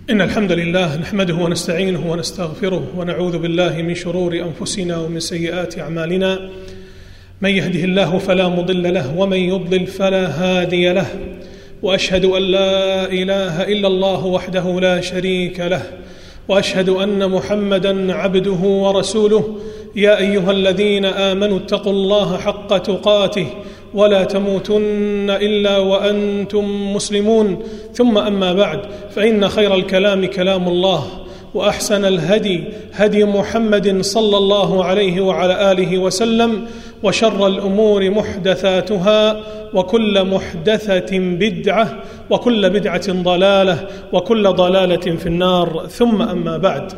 إن الحمد لله نحمده ونستعينه ونستغفره ونعوذ بالله من شرور أنفسنا ومن سيئات أعمالنا. من يهده الله فلا مضل له ومن يضلل فلا هادي له، وأشهد أن لا إله إلا الله وحده لا شريك له، وأشهد أن محمدًا عبده ورسوله. يا أيها الذين آمنوا اتقوا الله حق تقاته ولا تموتن إلا وأنتم مسلمون. ثم أما بعد، فإن خير الكلام كلام الله، وأحسن الهدي هدي محمد صلى الله عليه وعلى آله وسلم، وشر الأمور محدثاتها، وكل محدثة بدعة، وكل بدعة ضلالة، وكل ضلالة في النار. ثم أما بعد،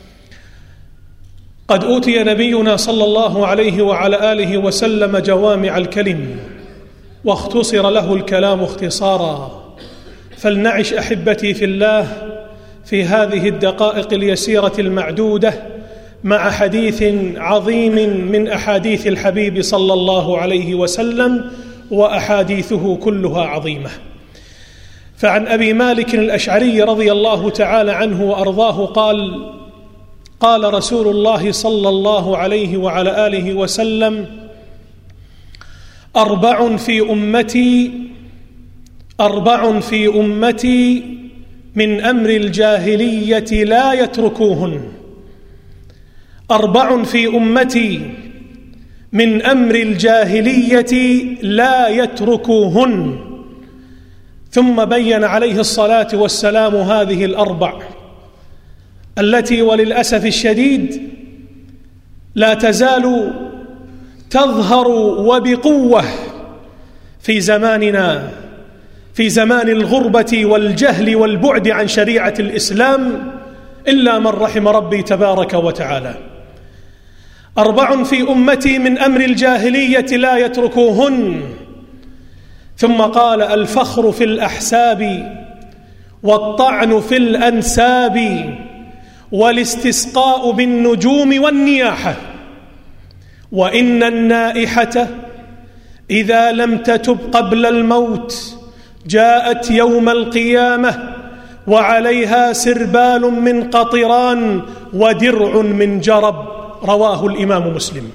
قد أوتي نبينا صلى الله عليه وعلى آله وسلم جوامع الكلم، واختصر له الكلام اختصارا. فلنعش أحبتي في الله في هذه الدقائق اليسيرة المعدودة مع حديث عظيم من أحاديث الحبيب صلى الله عليه وسلم، وأحاديثه كلها عظيمة. فعن أبي مالك الأشعري رضي الله تعالى عنه وأرضاه قال: قال رسول الله صلى الله عليه وعلى آله وسلم: أربع في أمتي من أمر الجاهلية لا يتركوهن. أربع في أمتي من أمر الجاهلية لا يتركوهن. ثم بين عليه الصلاة والسلام هذه الأربع التي وللأسف الشديد لا تزال تظهر وبقوة في زماننا، في زمان الغربة والجهل والبعد عن شريعة الإسلام، إلا من رحم ربي تبارك وتعالى. أربع في أمتي من أمر الجاهلية لا يتركوهن. ثم قال: الفخر في الأحساب، والطعن في الأنساب، والاستسقاء بالنجوم والنياحة، وإن النائحة إذا لم تتب قبل الموت جاءت يوم القيامة وعليها سربال من قطران ودرع من جرب. رواه الإمام مسلم.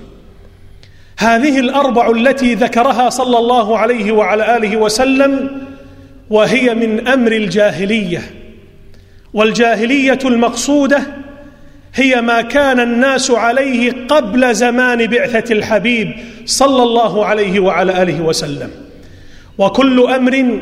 هذه الأربع التي ذكرها صلى الله عليه وعلى آله وسلم وهي من أمر الجاهلية. والجاهلية المقصودة هي ما كان الناس عليه قبل زمان بعثة الحبيب صلى الله عليه وعلى آله وسلم. وكل أمر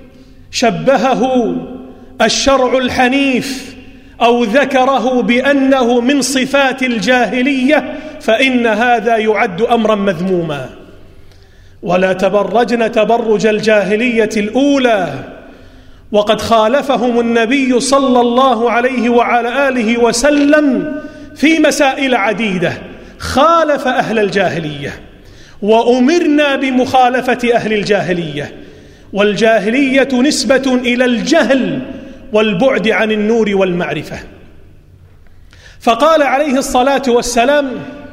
شبهه الشرع الحنيف أو ذكره بأنه من صفات الجاهلية فإن هذا يعد أمرا مذموما. ولا تبرجن تبرج الجاهلية الأولى، وقد خالفهم النبي صلى الله عليه وعلى آله وسلم في مسائل عديدة. خالف أهل الجاهلية، وأمرنا بمخالفة أهل الجاهلية. والجاهلية نسبة إلى الجهل والبعد عن النور والمعرفة. فقال عليه الصلاة والسلام: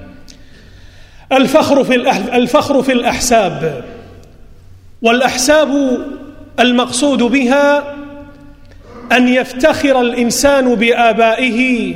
الفخر في الأحساب. والأحساب المقصود بها أن يفتخر الإنسان بآبائه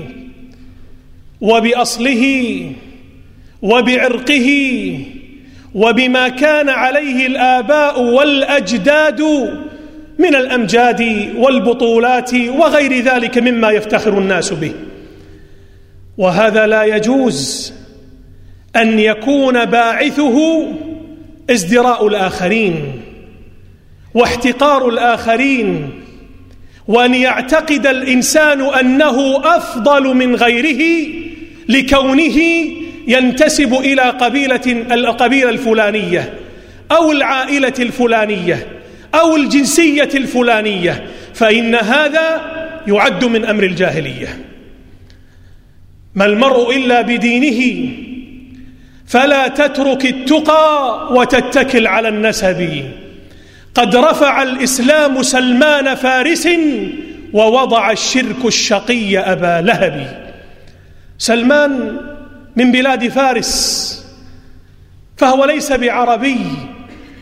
وبأصله وبعرقه وبما كان عليه الآباء والأجداد من الأمجاد والبطولات وغير ذلك مما يفتخر الناس به. وهذا لا يجوز أن يكون باعثه ازدراء الآخرين واحتقار الآخرين، وأن يعتقد الإنسان أنه أفضل من غيره لكونه ينتسب إلى القبيلة الفلانية أو العائلة الفلانية أو الجنسية الفلانية، فإن هذا يعد من أمر الجاهلية. ما المرء إلا بدينه، فلا تترك التقى وتتكل على النسب. قد رفع الإسلام سلمان فارس ووضع الشرك الشقي أبا لهب. سلمان من بلاد فارس، فهو ليس بعربي،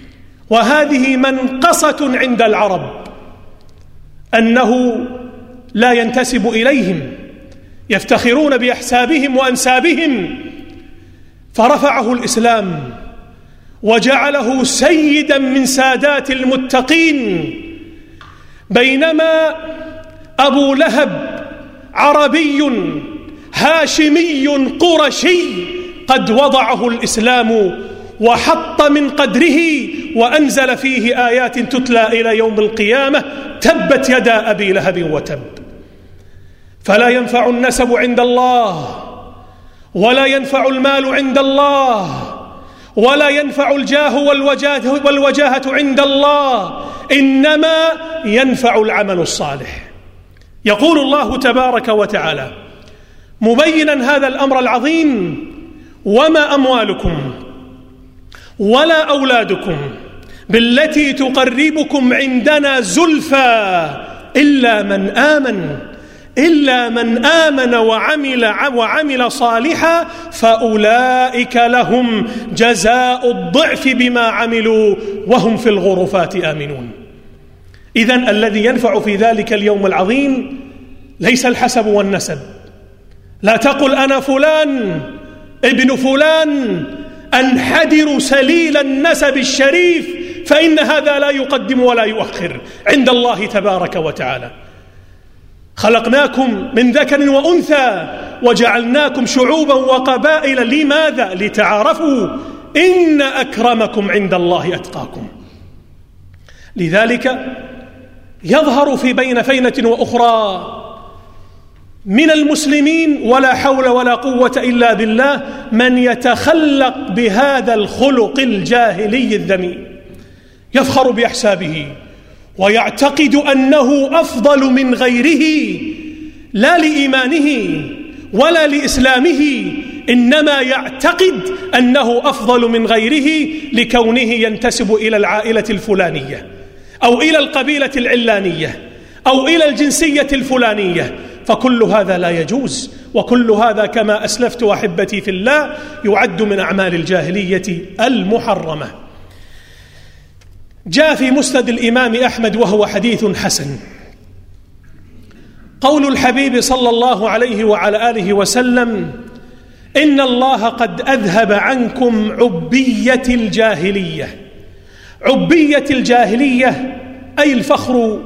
وهذه منقصة عند العرب أنه لا ينتسب إليهم، يفتخرون بأحسابهم وأنسابهم، فرفعه الإسلام وجعله سيدا من سادات المتقين، بينما أبو لهب عربي هاشمي قرشي قد وضعه الإسلام وحط من قدره وأنزل فيه آيات تتلى إلى يوم القيامة: تبت يدا أبي لهب وتب. فلا ينفع النسب عند الله، ولا ينفع المال عند الله، ولا ينفع الجاه والوجاهة عند الله، إنما ينفع العمل الصالح. يقول الله تبارك وتعالى مبينا هذا الأمر العظيم: وما أموالكم ولا أولادكم بالتي تقربكم عندنا زلفى إلا من آمن وعمل صالحا فأولئك لهم جزاء الضعف بما عملوا وهم في الغرفات آمنون. إذن الذي ينفع في ذلك اليوم العظيم ليس الحسب والنسب. لا تقل أنا فلان ابن فلان أنحدر سليل النسب الشريف، فإن هذا لا يقدم ولا يؤخر عند الله تبارك وتعالى. خلقناكم من ذكر وأنثى وجعلناكم شعوبا وقبائل، لماذا؟ لتعارفوا، إن أكرمكم عند الله أتقاكم. لذلك يظهر في بين فينة وأخرى من المسلمين ولا حول ولا قوة إلا بالله من يتخلق بهذا الخلق الجاهلي الذميم، يفخر بأحسابه ويعتقد أنه أفضل من غيره، لا لإيمانه ولا لإسلامه، إنما يعتقد أنه أفضل من غيره لكونه ينتسب إلى العائلة الفلانية أو إلى القبيلة العلانية أو إلى الجنسية الفلانية. فكل هذا لا يجوز، وكل هذا كما أسلفت أحبتي في الله يعد من أعمال الجاهلية المحرمة. جاء في مسند الإمام أحمد وهو حديث حسن قول الحبيب صلى الله عليه وعلى آله وسلم: إن الله قد أذهب عنكم عبية الجاهلية. عبية الجاهلية أي الفخر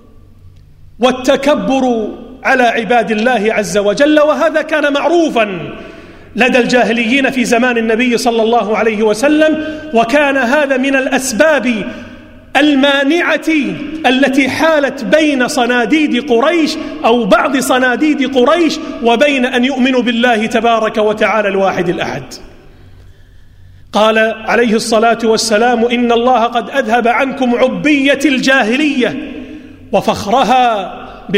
والتكبر على عباد الله عز وجل، وهذا كان معروفا لدى الجاهليين في زمان النبي صلى الله عليه وسلم، وكان هذا من الأسباب المانعة التي حالت بين صناديد قريش أو بعض صناديد قريش وبين أن يؤمنوا بالله تبارك وتعالى الواحد الأحد. قال عليه الصلاة والسلام: إن الله قد أذهب عنكم عبية الجاهلية وفخرها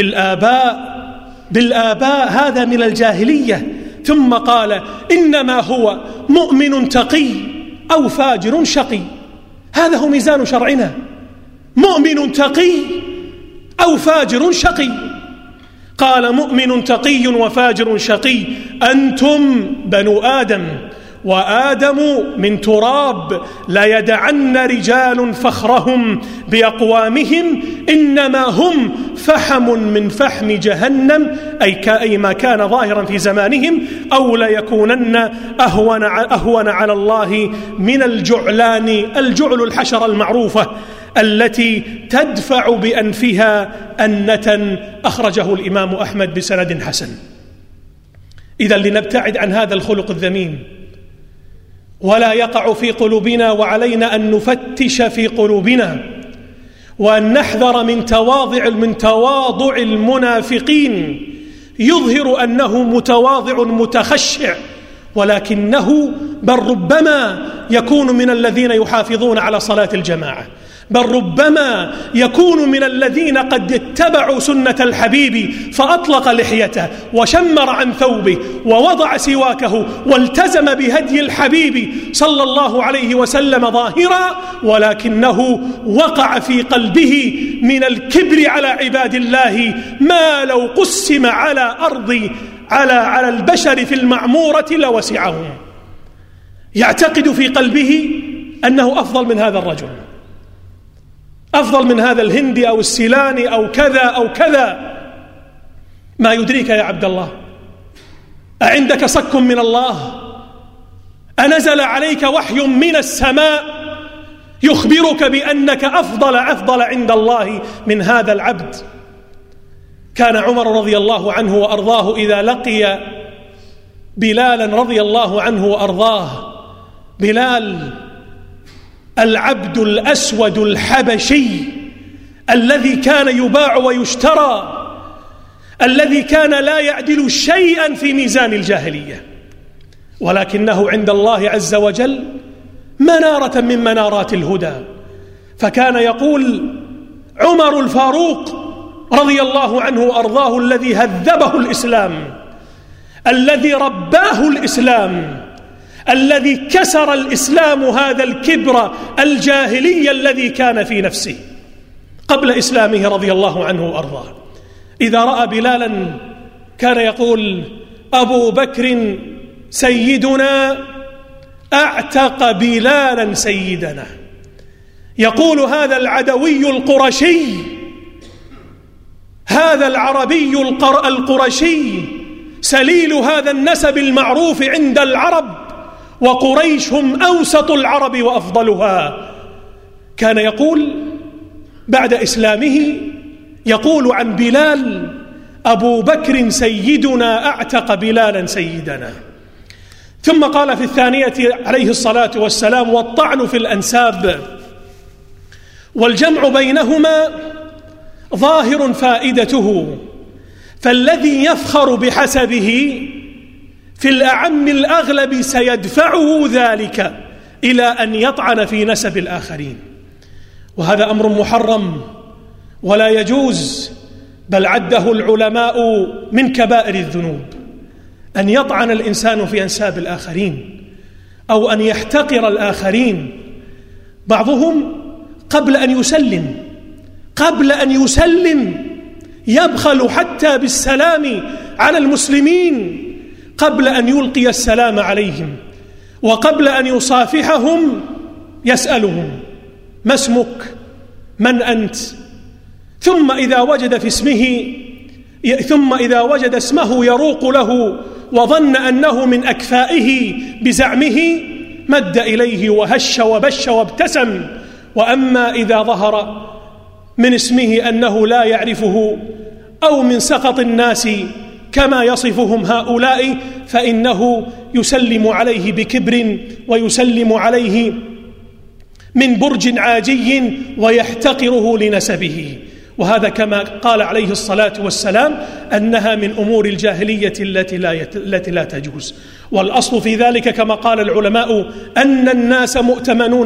بالآباء، هذا من الجاهلية. ثم قال: إنما هو مؤمن تقي أو فاجر شقي. هذا هو ميزان شرعنا، مؤمن تقي أو فاجر شقي. قال: مؤمن تقي وفاجر شقي أنتم بنو آدم، وآدم من تراب، لا يدعن رجال فخرهم بأقوامهم، إنما هم فحم من فحم جهنم، أي ما كان ظاهرا في زمانهم، أو ليكونن أهون على الله من الجعلان. الجعل الحشرة المعروفة التي تدفع بأنفها أنة، أخرجه الإمام أحمد بسند حسن. إذن لنبتعد عن هذا الخلق الذميم ولا يقع في قلوبنا، وعلينا أن نفتش في قلوبنا وأن نحذر من تواضع المنافقين، يظهر أنه متواضع متخشع، ولكنه بل ربما يكون من الذين يحافظون على صلاة الجماعة، بل ربما يكون من الذين قد اتبعوا سنة الحبيب فأطلق لحيته وشمر عن ثوبه ووضع سواكه والتزم بهدي الحبيب صلى الله عليه وسلم ظاهرا، ولكنه وقع في قلبه من الكبر على عباد الله ما لو قسم على البشر في المعمورة لوسعهم. يعتقد في قلبه أنه أفضل من هذا الرجل، أفضل من هذا الهندي أو السيلاني أو كذا أو كذا، ما يدريك يا عبد الله؟ أعندك صك من الله؟ أنزل عليك وحي من السماء يخبرك بأنك أفضل عند الله من هذا العبد؟ كان عمر رضي الله عنه وأرضاه إذا لقي بلالا رضي الله عنه وأرضاه، بلال العبد الأسود الحبشي الذي كان يباع ويشترى، الذي كان لا يعدل شيئا في ميزان الجاهلية، ولكنه عند الله عز وجل منارة من منارات الهدى. فكان يقول عمر الفاروق رضي الله عنه وأرضاه الذي هذبه الإسلام، الذي رباه الإسلام، الذي كسر الإسلام هذا الكبر الجاهلي الذي كان في نفسه قبل إسلامه رضي الله عنه وأرضاه، إذا رأى بلالا كان يقول أبو بكر سيدنا أعتق بلالا سيدنا. يقول هذا العدوي القرشي، هذا العربي القرشي سليل هذا النسب المعروف عند العرب، وقريش هم أوسط العرب وأفضلها، كان يقول بعد إسلامه يقول عن بلال أبو بكر سيدنا أعتق بلالا سيدنا. ثم قال في الثانية عليه الصلاة والسلام: والطعن في الأنساب والجمع بينهما ظاهر فائدته، فالذي يفخر بحسبه في الأعم الأغلب سيدفعه ذلك إلى أن يطعن في نسب الآخرين، وهذا أمر محرم ولا يجوز، بل عده العلماء من كبائر الذنوب أن يطعن الإنسان في أنساب الآخرين أو أن يحتقر الآخرين. بعضهم قبل أن يسلم يبخل حتى بالسلام على المسلمين قبل أن يلقي السلام عليهم، وقبل أن يصافحهم يسألهم: ما اسمك؟ من أنت؟ ثم إذا وجد اسمه يروق له وظن أنه من أكفائه بزعمه مد إليه وهش وبش وابتسم. وأما إذا ظهر من اسمه أنه لا يعرفه أو من سخط الناس كما يصفهم هؤلاء، فإنه يسلم عليه بكبر ويسلم عليه من برج عاجي ويحتقره لنسبه. وهذا كما قال عليه الصلاة والسلام أنها من أمور الجاهلية التي لا تجوز. والأصل في ذلك كما قال العلماء أن الناس مؤتمنون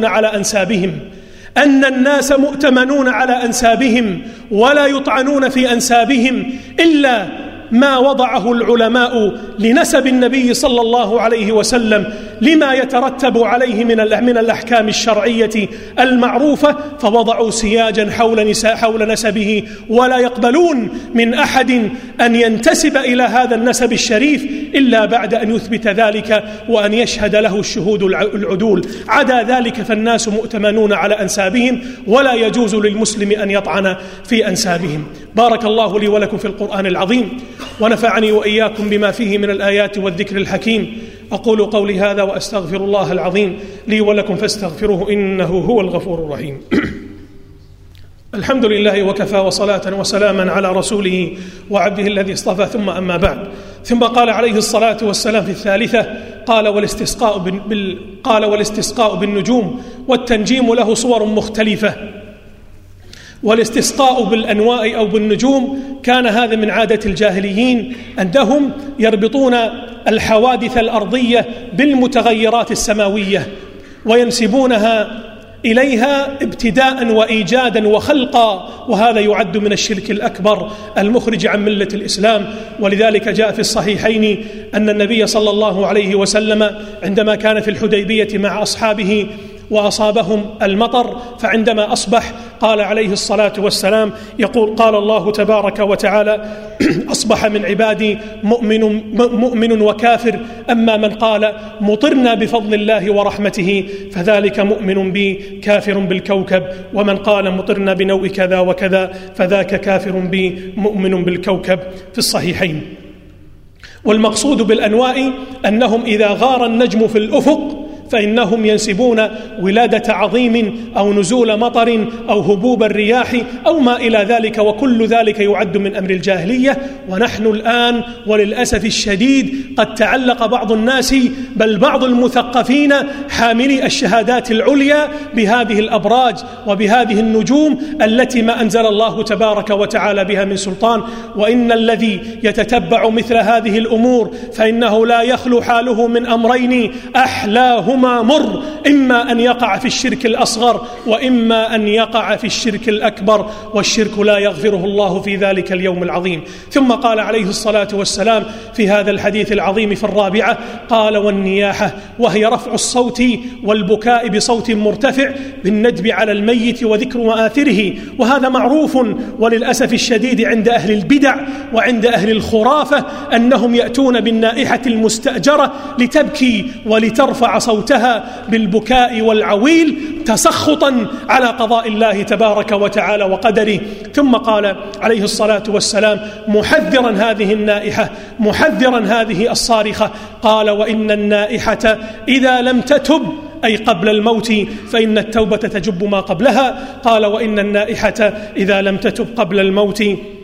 على أنسابهم ولا يطعنون في أنسابهم إلا ما وضعه العلماء لنسب النبي صلى الله عليه وسلم لما يترتب عليه من الأحكام الشرعية المعروفة، فوضعوا سياجا حول نسبه، ولا يقبلون من أحد أن ينتسب إلى هذا النسب الشريف إلا بعد أن يثبت ذلك وأن يشهد له الشهود العدول. عدا ذلك فالناس مؤتمنون على أنسابهم ولا يجوز للمسلم أن يطعن في أنسابهم. بارك الله لي ولكم في القرآن العظيم، ونفعني وإياكم بما فيه من الآيات والذكر الحكيم. أقول قولي هذا وأستغفر الله العظيم لي ولكم فاستغفروه إنه هو الغفور الرحيم. الحمد لله وكفى، وصلاة وسلاما على رسوله وعبده الذي اصطفى، ثم أما بعد. ثم قال عليه الصلاة والسلام في الثالثة: قال والاستسقاء بالنجوم، والتنجيم له صور مختلفة. والاستسقاء بالأنواء أو بالنجوم كان هذا من عادة الجاهليين، أنهم يربطون الحوادث الأرضية بالمتغيرات السماوية وينسبونها إليها ابتداء وإيجادا وخلقا، وهذا يعد من الشرك الأكبر المخرج عن ملة الإسلام. ولذلك جاء في الصحيحين أن النبي صلى الله عليه وسلم عندما كان في الحديبية مع أصحابه وأصابهم المطر، فعندما أصبح قال عليه الصلاة والسلام يقول: قال الله تبارك وتعالى: أصبح من عبادي مؤمن وكافر، أما من قال مطرنا بفضل الله ورحمته فذلك مؤمن بي كافر بالكوكب، ومن قال مطرنا بنوء كذا وكذا فذاك كافر بي مؤمن بالكوكب، في الصحيحين. والمقصود بالأنواء أنهم إذا غار النجم في الأفق فإنهم ينسبون ولادة عظيم أو نزول مطر أو هبوب الرياح أو ما إلى ذلك، وكل ذلك يعد من أمر الجاهلية. ونحن الآن وللأسف الشديد قد تعلق بعض الناس بل بعض المثقفين حاملي الشهادات العليا بهذه الأبراج وبهذه النجوم التي ما أنزل الله تبارك وتعالى بها من سلطان. وإن الذي يتتبع مثل هذه الأمور فإنه لا يخلو حاله من أمرين أحلاهما مر: إما أن يقع في الشرك الأصغر وإما أن يقع في الشرك الأكبر، والشرك لا يغفره الله في ذلك اليوم العظيم. ثم قال عليه الصلاة والسلام في هذا الحديث العظيم في الرابعة، قال: والنياحة، وهي رفع الصوت والبكاء بصوت مرتفع بالندب على الميت وذكر مآثره. وهذا معروف وللأسف الشديد عند أهل البدع وعند أهل الخرافة أنهم يأتون بالنائحة المستأجرة لتبكي ولترفع صوتها بالبكاء والعويل تسخطا على قضاء الله تبارك وتعالى وقدره. ثم قال عليه الصلاة والسلام محذرا هذه النائحة، محذرا هذه الصارخة، قال: وإن النائحة إذا لم تتب، أي قبل الموت، فإن التوبة تجب ما قبلها. قال: وإن النائحة إذا لم تتب قبل الموت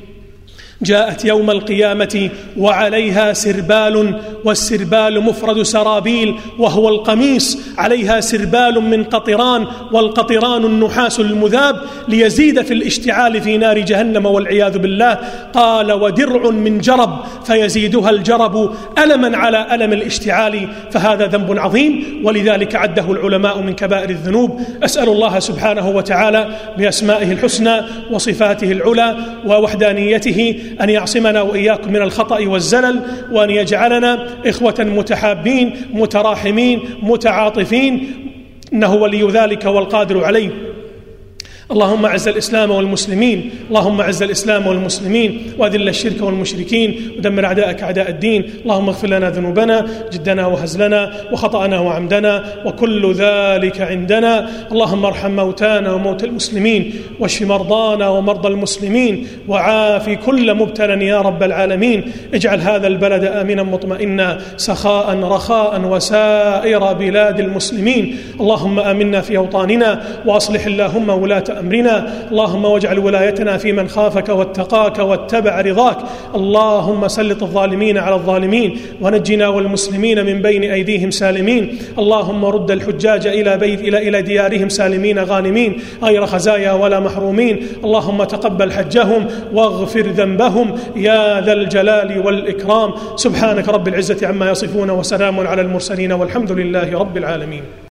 جاءت يوم القيامة وعليها سربال، والسربال مفرد سرابيل وهو القميص، عليها سربال من قطران، والقطران النحاس المذاب ليزيد في الاشتعال في نار جهنم والعياذ بالله. قال: ودرع من جرب فيزيدها الجرب ألما على ألم الاشتعال، فهذا ذنب عظيم، ولذلك عده العلماء من كبائر الذنوب. أسأل الله سبحانه وتعالى بأسمائه الحسنى وصفاته العلى ووحدانيته أن يعصمنا وإياكم من الخطأ والزلل، وأن يجعلنا إخوة متحابين متراحمين متعاطفين، إنه ولي ذلك والقادر عليه. اللهم اعز الإسلام والمسلمين، اللهم اعز الإسلام والمسلمين، وأذل الشرك والمشركين، ودمر أعداءك أعداء الدين. اللهم اغفر لنا ذنوبنا، جدنا وهزلنا وخطأنا وعمدنا وكل ذلك عندنا. اللهم ارحم موتانا وموتى المسلمين، واشف مرضانا ومرضى المسلمين، وعاف كل مبتلى يا رب العالمين. اجعل هذا البلد آمنا مطمئنا سخاء رخاء وسائر بلاد المسلمين. اللهم آمنا في أوطاننا، وأصلح اللهم ولاة أمرنا. اللهم واجعل ولايتنا في من خافك واتقاك واتبع رضاك. اللهم سلط الظالمين على الظالمين، ونجنا والمسلمين من بين أيديهم سالمين. اللهم رد الحجاج إلى ديارهم سالمين غانمين غير خزايا ولا محرومين. اللهم تقبل حجهم واغفر ذنبهم يا ذا الجلال والإكرام. سبحانك رب العزة عما يصفون، وسلام على المرسلين، والحمد لله رب العالمين.